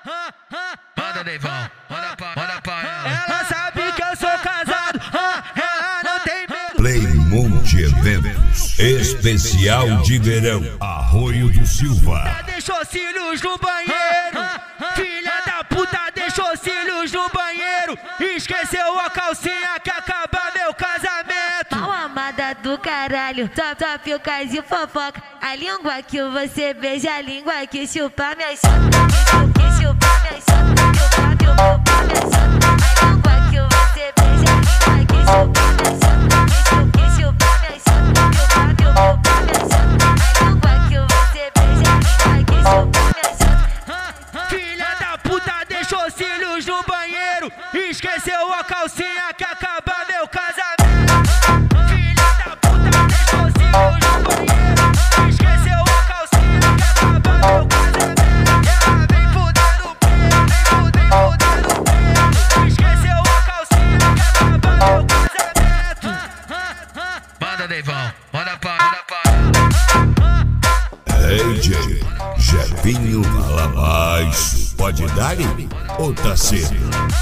Manda Neivão, manda pra ela. Ela sabe que eu sou casado, ela não tem medo. Playmonte Eventos, especial de verão, Arroio do Silva. Deixou cílios no banheiro, filha da puta deixou cílios no banheiro. Esqueceu a calcinha que acaba meu casamento. Mal amada do caralho, só ficas de fofoca. A língua que você beija, a língua que chupa minha chota, que chupa minha chota, chupa minha chota. A língua que você beija, a língua que chupa minha chota, que chupa minha chota, chupa minha chota. A língua que você beija, a língua que chupa minha chota. Filha da puta deixou cílios no banheiro. Esqueceu a calcinha que acaba meu casamento. Filha da puta deixou cílios no banheiro. Esqueceu a calcinha que acaba meu casamento. Ela vem fudendo o pelo, vem fudendo o pelo. Esqueceu a calcinha que acaba meu casamento. Manda Neivão, manda pra DJ Jefinho fala mais. Pode dar ou tá cedo?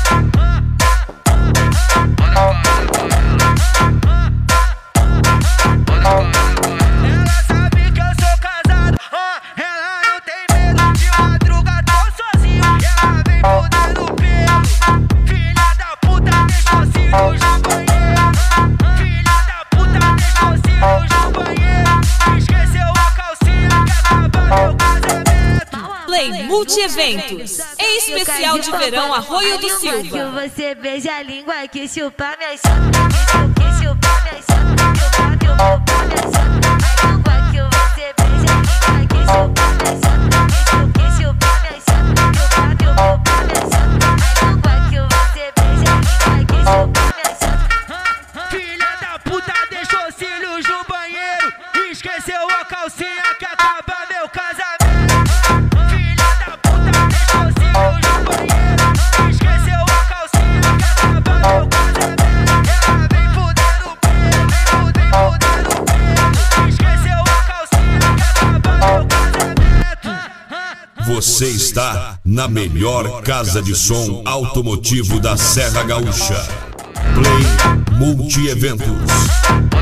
Ela sabe que eu sou casado, ela não tem medo. De madruga tô sozinho, ela vem fudendo o pelo. Filha da puta deixou cílios no banheiro. Filha da puta deixou cílios no banheiro. Esqueceu a calcinha que acaba meu casamento. Play Multi-Eventos, em especial de verão, Arroio do Silva. A língua que você beija, a língua que chupa minha chota, que chupa minha chota, chupa minha chota. A língua que você beija, a língua que chupa minha chota, que chupa minha chota, chupa minha chota. A língua que você beija, a língua que chupa minha chota. Filha da puta deixou cílios no banheiro. Esqueceu a calcinha que acaba meu casamento. Filha da puta deixou cílios no banheiro. Esqueceu a calcinha que acaba meu casamento. Ela vem fudendo o pelo, vem fudendo o pelo. Esqueceu a calcinha que acaba meu casamento. Você está na melhor casa de som automotivo da Serra Gaúcha. Play Multi Eventos.